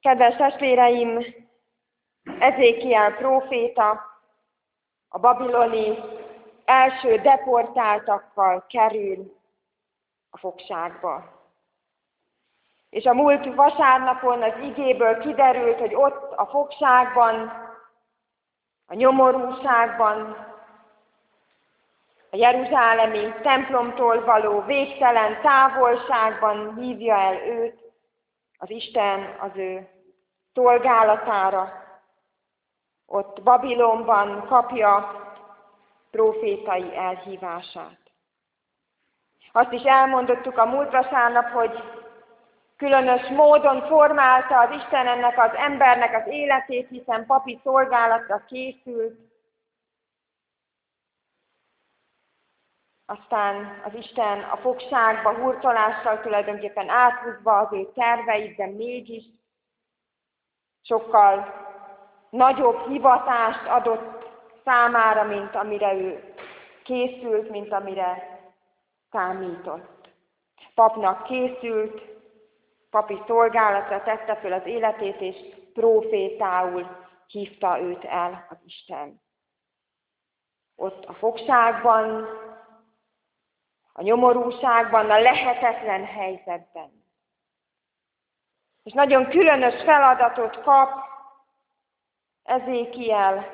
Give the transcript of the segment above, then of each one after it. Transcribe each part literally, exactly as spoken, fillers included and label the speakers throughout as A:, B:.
A: Kedves testvéreim, Ezékiel próféta a babiloni első deportáltakkal kerül a fogságba. És a múlt vasárnapon az igéből kiderült, hogy ott a fogságban, a nyomorúságban, a jeruzsálemi templomtól való végtelen távolságban hívja el őt az Isten az ő szolgálatára. Ott Babilonban kapja prófétai elhívását. Azt is elmondottuk a múlt vasárnap, hogy különös módon formálta az Isten ennek az embernek az életét, hiszen papi szolgálatra készült. Aztán az Isten a fogságba hurcolással tulajdonképpen áthúzva az ő terveit, de mégis sokkal nagyobb hivatást adott számára, mint amire ő készült, mint amire számított. Papnak készült, papi szolgálatra tette föl az életét, és prófétául hívta őt el az Isten. Ott a fogságban, a nyomorúságban, a lehetetlen helyzetben. És nagyon különös feladatot kap Ezékiel,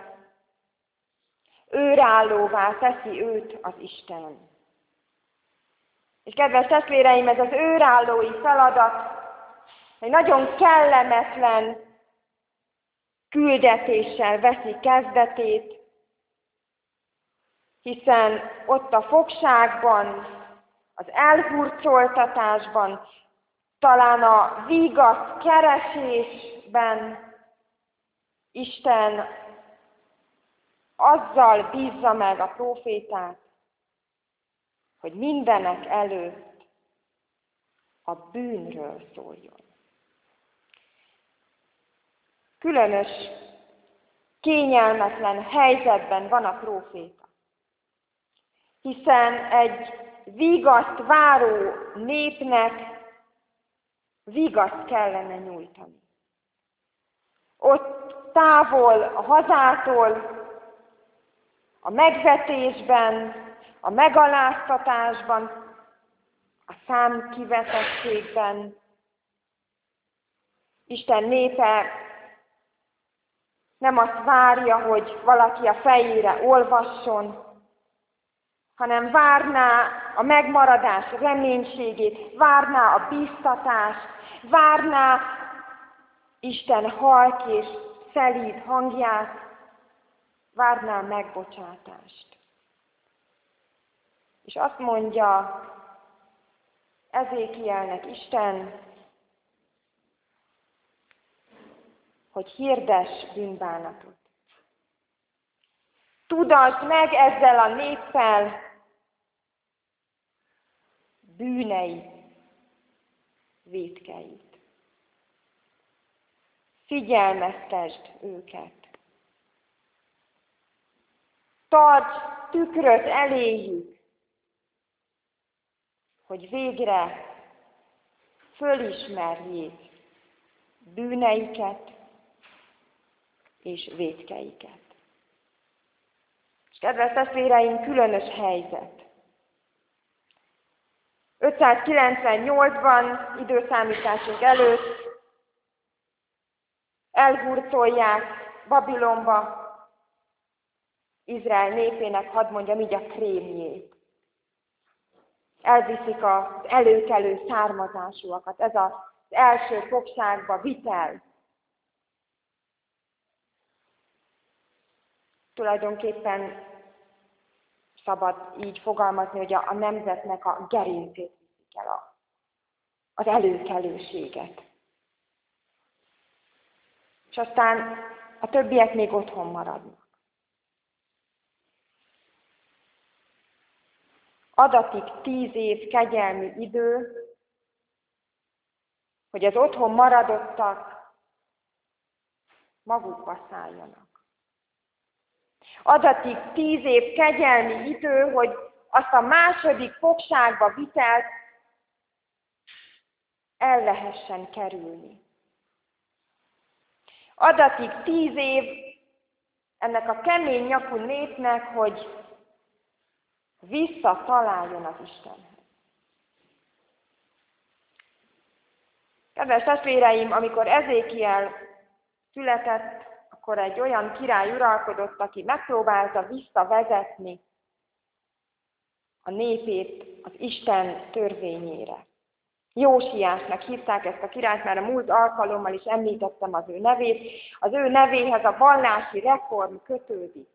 A: őrállóvá teszi őt az Isten. És kedves testvéreim, ez az őrállói feladat egy nagyon kellemetlen küldetéssel veszi kezdetét, hiszen ott a fogságban, az elhurcoltatásban, talán a vígasz keresésben Isten azzal bízza meg a prófétát, hogy mindenek előtt a bűnről szóljon. Különös, kényelmetlen helyzetben van a próféta, hiszen egy vigaszt váró népnek vigaszt kellene nyújtani. Ott távol a hazától, a megvetésben, a megaláztatásban, a számkivetettségben Isten népe nem azt várja, hogy valaki a fejére olvasson, hanem várná a megmaradás reménységét, várná a bíztatást, várná Isten halk és szelíd hangját, várná a megbocsátást. És azt mondja Ezékielnek Isten, hogy hirdess bűnbánatot. Tudass meg ezzel a néppel bűneit, vétkeit. Figyelmeztesd őket. Tarts tükröt eléjük, hogy végre fölismerjék bűneiket és vétkeiket. És kedves testvéreim, különös helyzet. ötszázkilencvennyolcban időszámításunk előtt elhurcolják Babilonba Izrael népének, hadd mondjam így, a krémjét. Elviszik az előkelő származásúakat. Ez az első fogságba vitel. Tulajdonképpen szabad így fogalmazni, hogy a, a nemzetnek a gerincét viszik el, a, az előkelőséget. És aztán a többiek még otthon maradnak. Adatik tíz év kegyelmi idő, hogy az otthon maradottak magukba szálljanak. Adatik tíz év kegyelmi idő, hogy azt a második fogságba vitelt el lehessen kerülni. Adatik tíz év ennek a kemény nyakú népnek, hogy visszataláljon az Istenhez. Kedves testvéreim, amikor Ezékiel született, akkor egy olyan király uralkodott, aki megpróbálta visszavezetni a népét az Isten törvényére. Jósiásnak hívták ezt a királyt, mert a múlt alkalommal is említettem az ő nevét. Az ő nevéhez a vallási reform kötődik.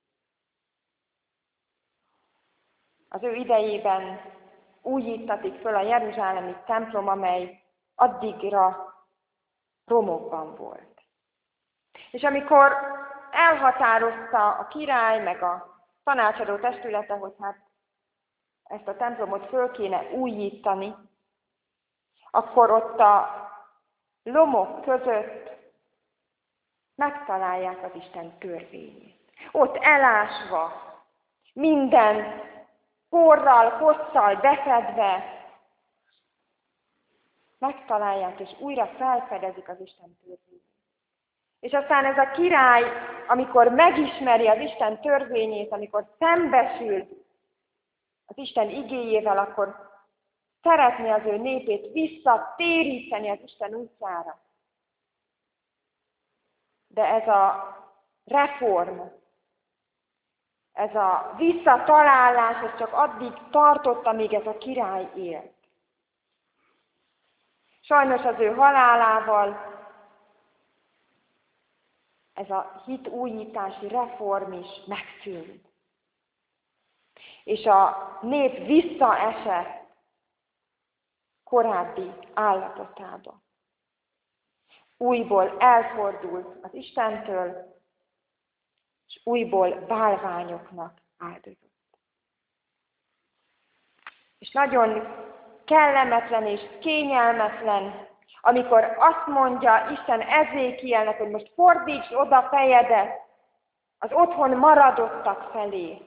A: Az ő idejében újítatik föl a jeruzsálemi templom, amely addigra romokban volt. És amikor elhatározta a király, meg a tanácsadó testülete, hogy hát ezt a templomot föl kéne újítani, akkor ott a lomok között megtalálják az Isten törvényét. Ott elásva, minden porral, hosszal befedve, megtalálják, és újra felfedezik az Isten törvényét. És aztán ez a király, amikor megismeri az Isten törvényét, amikor szembesül az Isten igéjével, akkor szeretné az ő népét visszatéríteni az Isten útjára. De ez a reform, ez a visszatalálás, ez csak addig tartott, amíg ez a király élt. Sajnos az ő halálával ez a hitújítási reform is megszűnt. És a nép visszaesett korábbi állapotába. Újból elfordult az Istentől, és újból bálványoknak áldozott. És nagyon kellemetlen és kényelmetlen, amikor azt mondja Isten Ezékielnek, hogy most fordíts oda fejedet az otthon maradottak felé.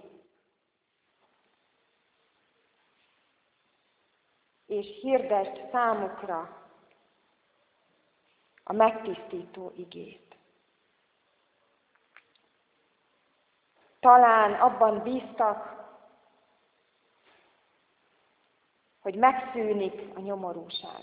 A: És hirdesd számukra a megtisztító igét. Talán abban bíztak, hogy megszűnik a nyomorúság.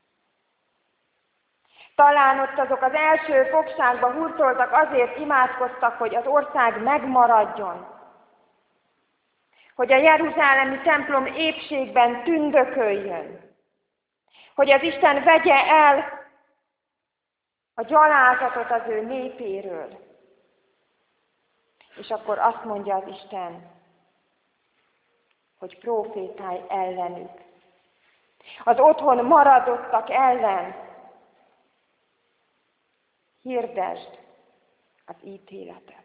A: Talán ott azok az első fogságba hurcoltak, azért imádkoztak, hogy az ország megmaradjon. Hogy a jeruzsálemi templom épségben tündököljön. Hogy az Isten vegye el a gyalázatot az ő népéről. És akkor azt mondja az Isten, hogy prófétálj ellenük. Az otthon maradottak ellen hirdesd az ítéletet.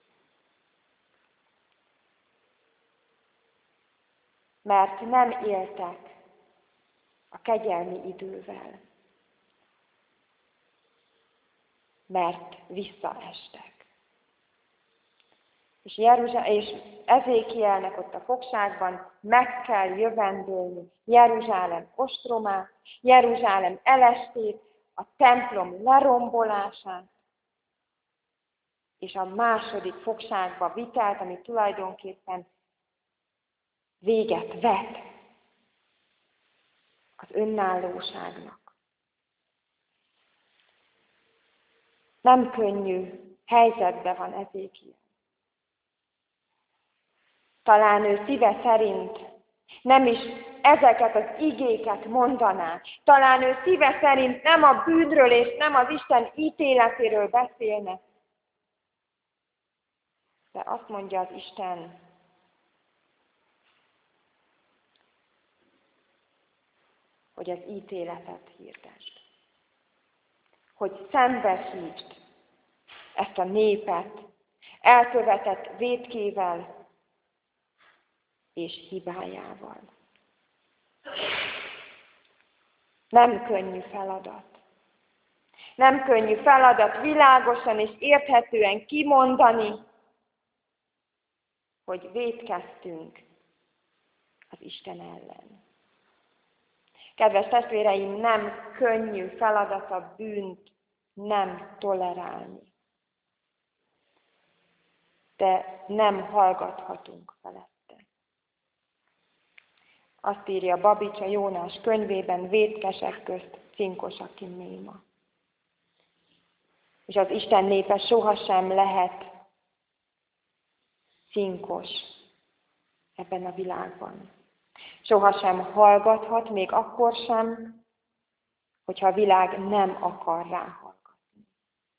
A: Mert nem éltek a kegyelmi idővel. Mert visszaestek. És, Jeruzsá- és Ezékielnek ott a fogságban meg kell jövendőlni Jeruzsálem ostromát, Jeruzsálem elestét, a templom lerombolását, és a második fogságba vitelt, ami tulajdonképpen véget vet az önállóságnak. Nem könnyű helyzetben van Ezékiel. Talán ő szíve szerint nem is ezeket az igéket mondaná. Talán ő szíve szerint nem a bűnről és nem az Isten ítéletéről beszélne. De azt mondja az Isten, hogy az ítéletet hirdesd. Hogy szembesítsd ezt a népet elkövetett vétkével és hibájával. Nem könnyű feladat. Nem könnyű feladat világosan és érthetően kimondani, hogy vétkeztünk az Isten ellen. Kedves testvéreim, nem könnyű feladat a bűnt nem tolerálni. De nem hallgathatunk felette. Azt írja Babics a Jónás könyvében, vétkesek közt cinkos, aki néma. És az Isten népe sohasem lehet cinkos ebben a világban. Sohasem hallgathat, még akkor sem, hogyha a világ nem akar rá hallgatni.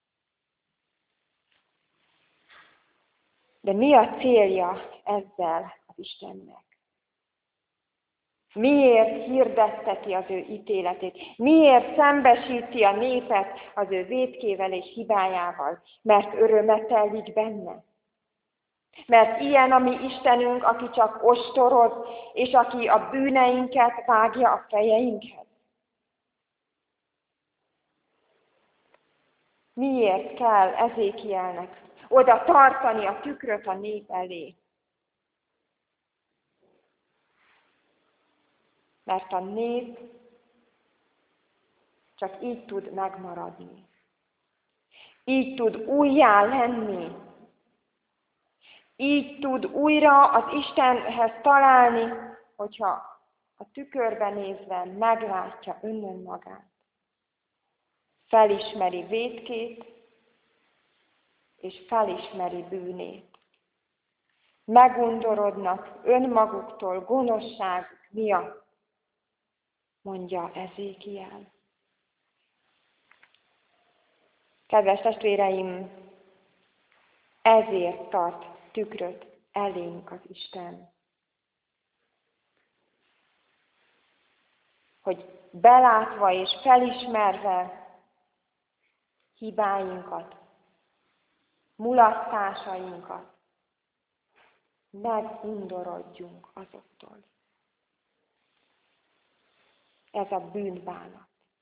A: De mi a célja ezzel az Istennek? Miért hirdette ki az ő ítéletét? Miért szembesíti a népet az ő vétkével és hibájával? Mert örömet telik benne. Mert ilyen a mi Istenünk, aki csak ostoroz, és aki a bűneinket vágja a fejeinkhez. Miért kell Ezékielnek oda tartani a tükröt a nép elé? Mert a nép csak így tud megmaradni. Így tud újjá lenni. Így tud újra az Istenhez találni, hogyha a tükörbe nézve meglátja önmagát. Felismeri vétkét, és felismeri bűnét. Megundorodnak önmaguktól gonoszságuk miatt, mondja Ezékiel. Kedves testvéreim, ezért tart tükröt elénk az Isten. Hogy belátva és felismerve hibáinkat, mulasztásainkat, megundorodjunk azoktól. Ez a bűnbánat.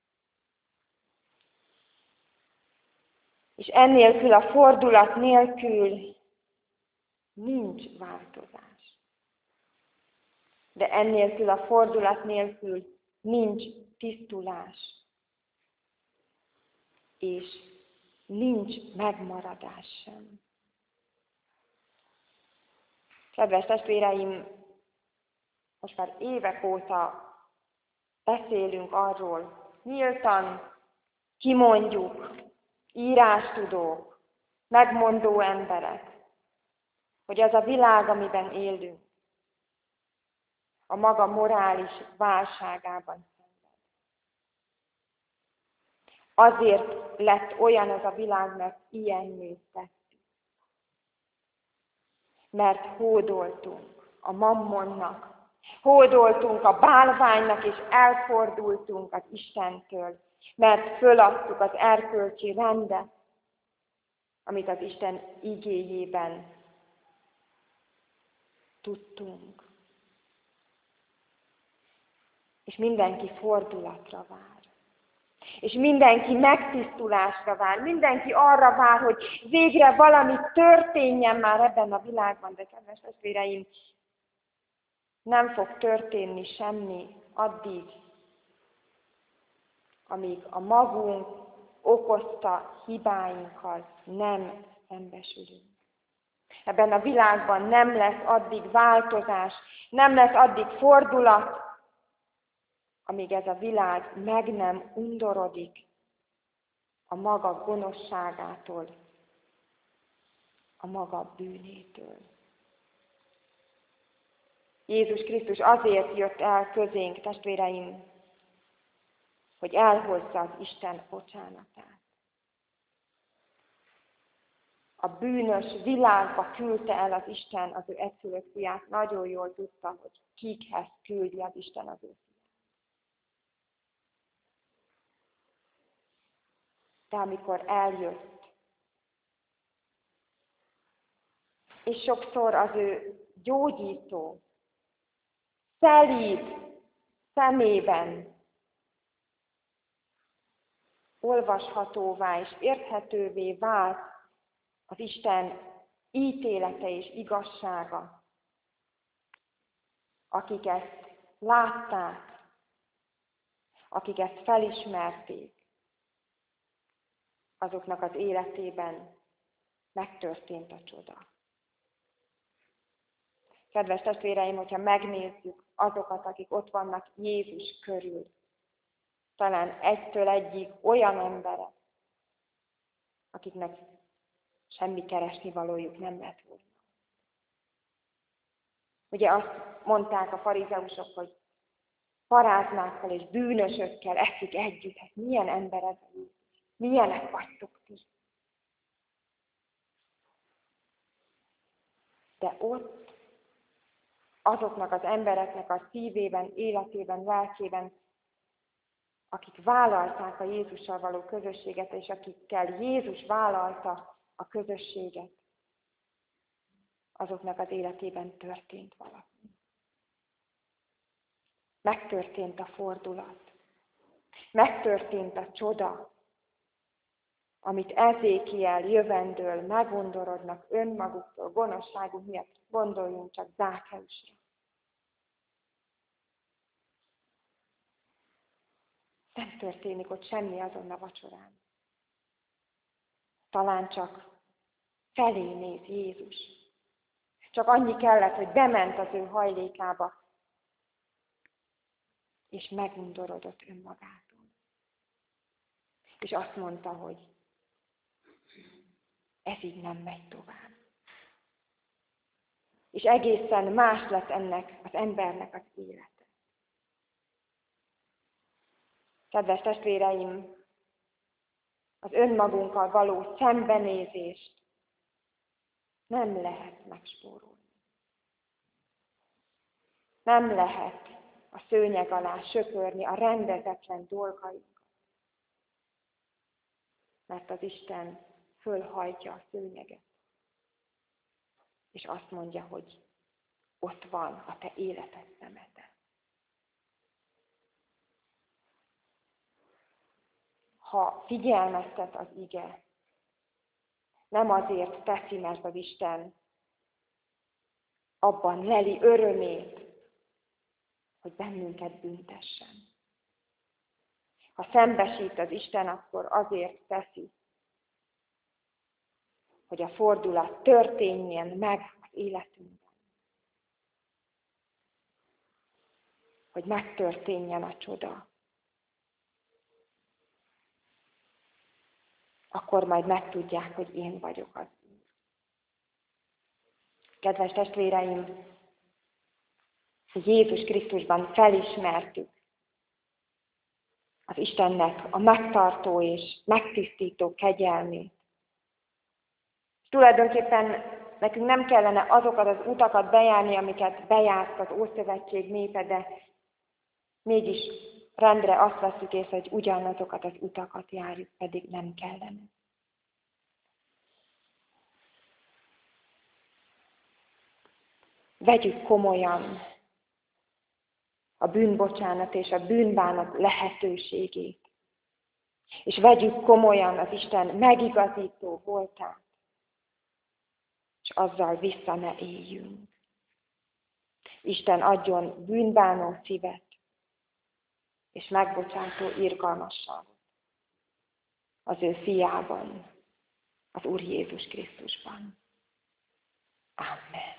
A: És ennélkül, a fordulat nélkül nincs változás. De ennélkül, a fordulat nélkül nincs tisztulás. És nincs megmaradás sem. Kedves testvéreim, most már évek óta beszélünk arról, nyíltan kimondjuk, írástudók, megmondó emberek, hogy az a világ, amiben élünk, a maga morális válságában szenved. Azért lett olyan ez a világ, mert ilyenné tettük. Mert hódoltunk a mammonnak, hódoltunk a bálványnak, és elfordultunk az Istentől, mert föladtuk az erkölcsi rendet, amit az Isten igéjében tudtunk. És mindenki fordulatra vár. És mindenki megtisztulásra vár. Mindenki arra vár, hogy végre valami történjen már ebben a világban. De kedves testvéreim, nem fog történni semmi addig, amíg a magunk okozta hibáinkkal nem szembesülünk. Ebben a világban nem lesz addig változás, nem lesz addig fordulat, amíg ez a világ meg nem undorodik a maga gonoszságától, a maga bűnétől. Jézus Krisztus azért jött el közénk, testvéreim, hogy elhozza az Isten bocsánatát. A bűnös világba küldte el az Isten az ő egyszülött fiát. Nagyon jól tudta, hogy kikhez küldi az Isten az ő fiát. De amikor eljött, és sokszor az ő gyógyító, szelíd szemében olvashatóvá és érthetővé vált az Isten ítélete és igazsága, akik ezt látták, akik ezt felismerték, azoknak az életében megtörtént a csoda. Kedves testvéreim, hogyha megnézzük azokat, akik ott vannak Jézus körül, talán egytől egyig olyan emberek, akiknek semmi keresnivalójuk nem lett volna. Ugye azt mondták a farizeusok, hogy paráznákkal és bűnösökkel eszik együtt. Hát milyen ember ez? Milyenek vagytok ti? De ott azoknak az embereknek a szívében, életében, lelkében, akik vállalták a Jézussal való közösséget, és akikkel Jézus vállalta a közösséget, azoknak az életében történt valami. Megtörtént a fordulat. Megtörtént a csoda, amit Ezékiel jövendől megundorodnak önmaguktól, gonoszságuk miatt. Gondoljunk csak Zákeusra. Nem történik ott semmi azon a vacsorán. Talán csak felé néz Jézus. Csak annyi kellett, hogy bement az ő hajlékába, és megundorodott önmagától. És azt mondta, hogy ez így nem megy tovább. És egészen más lett ennek az embernek az élete. Kedves testvéreim, az önmagunkkal való szembenézést nem lehet megspórolni. Nem lehet a szőnyeg alá söpörni a rendezetlen dolgainkat. Mert az Isten fölhajtja a szőnyeget. És azt mondja, hogy ott van a te életed szemete. Ha figyelmeztet az ige, nem azért teszi, mert az Isten abban leli örömét, hogy bennünket büntessen. Ha szembesít az Isten, akkor azért teszi, hogy a fordulat történjen meg az életünkben. Hogy megtörténjen a csoda. Akkor majd megtudják, hogy én vagyok az Úr. Kedves testvéreim, hogy Jézus Krisztusban felismertük az Istennek a megtartó és megtisztító kegyelmét. És tulajdonképpen nekünk nem kellene azokat az utakat bejárni, amiket bejárt az Ószövetség népe, de mégis rendre azt veszük észre, hogy ugyanazokat az utakat járjuk, pedig nem kellene. Vegyük komolyan a bűnbocsánat és a bűnbánat lehetőségét. És vegyük komolyan az Isten megigazító voltát, és azzal vissza ne éljünk. Isten adjon bűnbánó szívet, és megbocsátó irgalmasságot az ő fiában, az Úr Jézus Krisztusban. Amen.